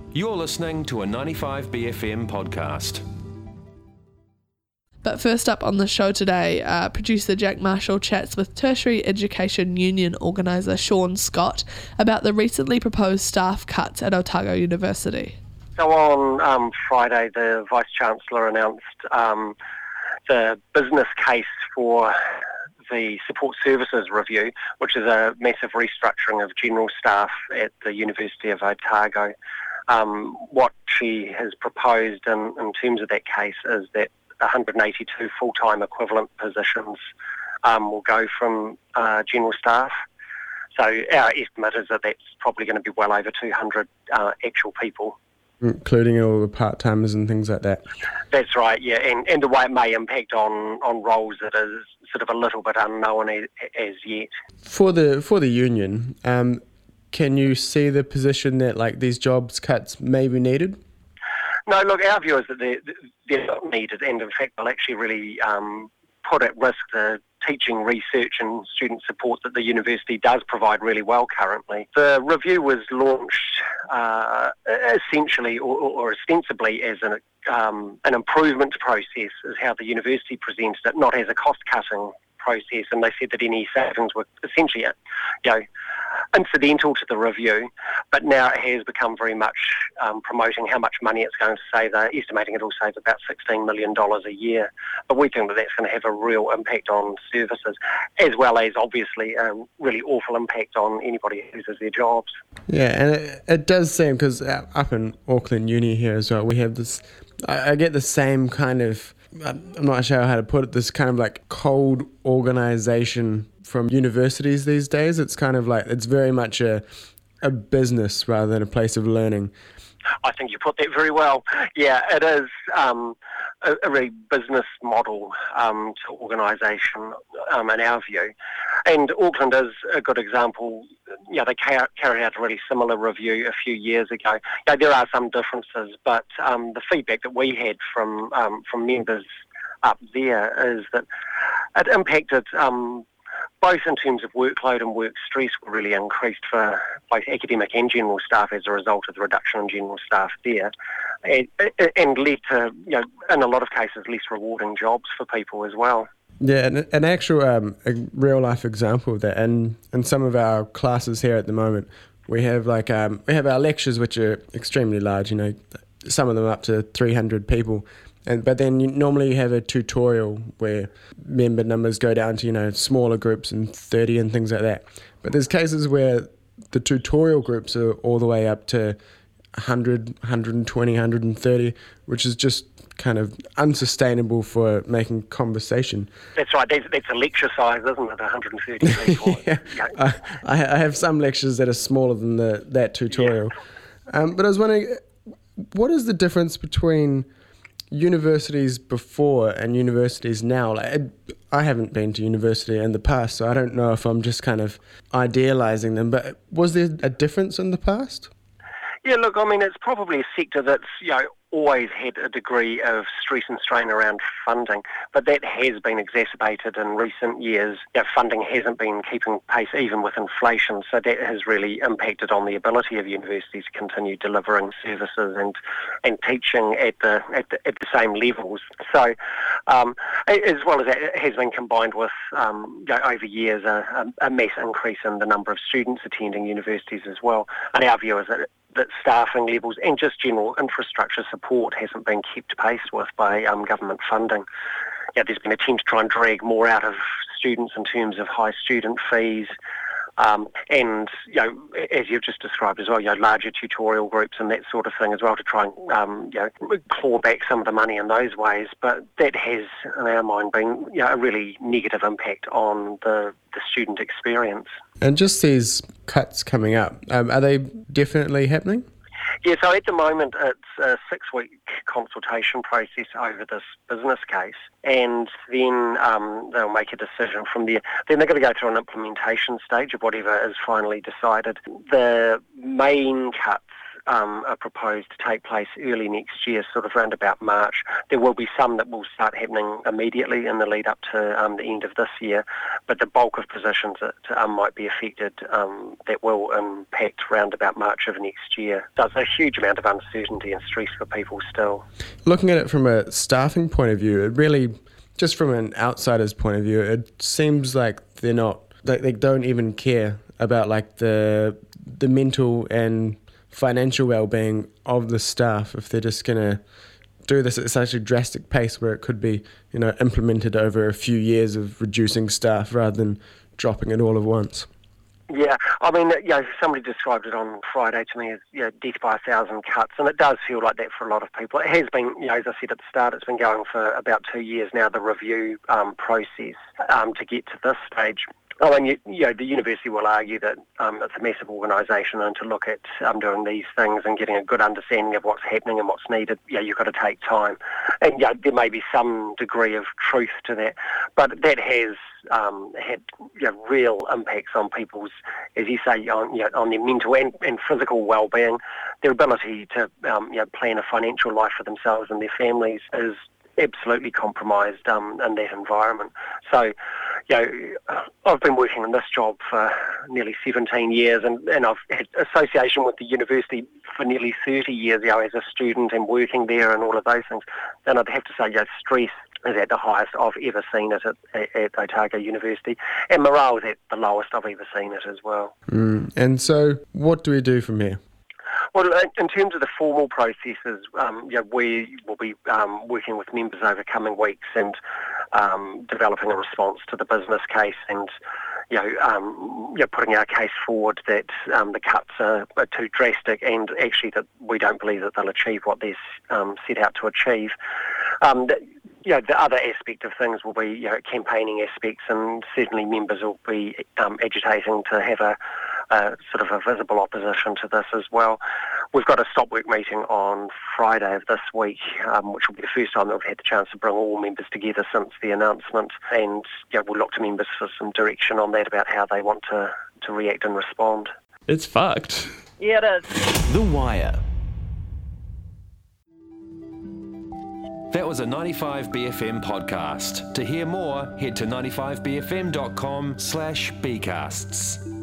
You're listening to a 95BFM podcast. But first up on the show today, producer Jack Marshall chats with Tertiary Education Union organiser Sean Scott about the recently proposed staff cuts at Otago University. So on Friday, the Vice-Chancellor announced the business case for the Support Services Review, which is a massive restructuring of general staff at the University of Otago. What she has proposed in terms of that case is that 182 full-time equivalent positions will go from general staff. So our estimate is that that's probably going to be well over 200 actual people. Including all the part-timers and things like that. That's right, yeah, and the way it may impact on roles that is sort of a little bit unknown as yet. For the union, can you see the position that like these jobs cuts may be needed? No, look, our view is that they're not needed, and in fact they'll actually really put at risk the teaching, research and student support that the university does provide really well currently. The review was launched essentially or ostensibly as an improvement process, is how the university presented it, not as a cost-cutting process, and they said that any savings were essentially incidental to the review, but now it has become very much promoting how much money it's going to save. They're estimating it'll save about $16 million a year, but we think that that's going to have a real impact on services, as well as obviously a really awful impact on anybody who loses their jobs. Yeah, and it does seem, because up in Auckland Uni here as well, we have this, I get the same kind of, I'm not sure how to put it, this kind of like cold organisation from universities these days. It's kind of like, it's very much a business rather than a place of learning. I think you put that very well. Yeah, it is a really business model to organisation in our view. And Auckland is a good example. Yeah, they carried out a really similar review a few years ago. Yeah, there are some differences, but the feedback that we had from members up there is that it impacted both in terms of workload and work stress were really increased for both academic and general staff as a result of the reduction in general staff there, and led to, in a lot of cases, less rewarding jobs for people as well. Yeah, an actual a real life example of that. And in some of our classes here at the moment, we have we have our lectures, which are extremely large. Some of them up to 300 people. But then normally you have a tutorial where member numbers go down to, smaller groups and 30 and things like that. But there's cases where the tutorial groups are all the way up to 100, 120, 130, which is just kind of unsustainable for making conversation. That's right. That's a lecture size, isn't it? 130 people. Yeah. I have some lectures that are smaller than that tutorial. Yeah. But I was wondering, what is the difference between universities before and universities now? I haven't been to university in the past, so I don't know if I'm just kind of idealising them, but was there a difference in the past? Yeah, look, I mean, it's probably a sector that's, always had a degree of stress and strain around funding, but that has been exacerbated in recent years. Funding hasn't been keeping pace even with inflation, so that has really impacted on the ability of universities to continue delivering services and teaching at the same levels. So, as well as that, it has been combined with over years a mass increase in the number of students attending universities as well. And our view is that staffing levels and just general infrastructure support hasn't been kept pace with by government funding. There's been an attempt to try and drag more out of students in terms of high student fees, and as you've just described as well, larger tutorial groups and that sort of thing as well, to try and claw back some of the money in those ways. But that has, in our mind, been a really negative impact on the student experience. And just these cuts coming up, are they definitely happening? Yeah, so at the moment it's a 6-week consultation process over this business case, and then they'll make a decision from there. Then they're going to go through an implementation stage of whatever is finally decided. The main cuts are proposed to take place early next year, sort of around about March. There will be some that will start happening immediately in the lead up to the end of this year, but the bulk of positions that might be affected that will impact around about March of next year. So it's a huge amount of uncertainty and stress for people still. Looking at it from a staffing point of view, it really, just from an outsider's point of view, it seems like they don't even care about like the mental and financial well-being of the staff if they're just going to do this at such a drastic pace where it could be, implemented over a few years of reducing staff rather than dropping it all at once. Yeah, I mean, somebody described it on Friday to me as, death by 1,000 cuts, and it does feel like that for a lot of people. It has been, as I said at the start, it's been going for about 2 years now, the review process to get to this stage. I mean, the university will argue that it's a massive organisation, and to look at doing these things and getting a good understanding of what's happening and what's needed, you've got to take time. And there may be some degree of truth to that, but that has had real impacts on people's, as you say, on their mental and physical well-being. Their ability to plan a financial life for themselves and their families is absolutely compromised in that environment. So, I've been working in this job for nearly 17 years, and I've had association with the university for nearly 30 years, as a student and working there and all of those things. And I'd have to say, stress is at the highest I've ever seen it at Otago University, and morale is at the lowest I've ever seen it as well. And so, what do we do from here? Well, in terms of the formal processes, we will be working with members over coming weeks and developing a response to the business case and, putting our case forward that the cuts are too drastic and actually that we don't believe that they'll achieve what they're set out to achieve. The other aspect of things will be, campaigning aspects, and certainly members will be agitating to have a sort of a visible opposition to this as well. We've got a stop work meeting on Friday of this week, which will be the first time that we've had the chance to bring all members together since the announcement, and we'll look to members for some direction on that about how they want to react and respond. It's fucked. Yeah, it is. The Wire. That was a 95BFM podcast. To hear more, head to 95bfm.com/bcasts.